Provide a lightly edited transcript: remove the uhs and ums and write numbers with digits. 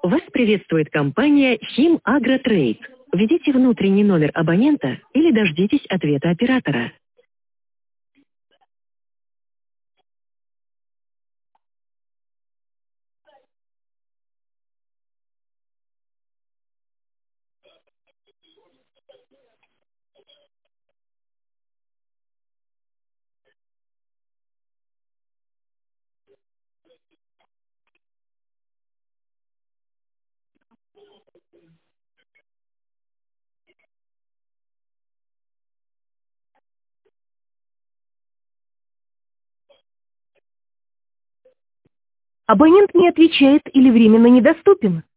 Вас приветствует компания «Химагротрейд». Введите внутренний номер абонента или дождитесь ответа оператора. Абонент не отвечает или временно недоступен.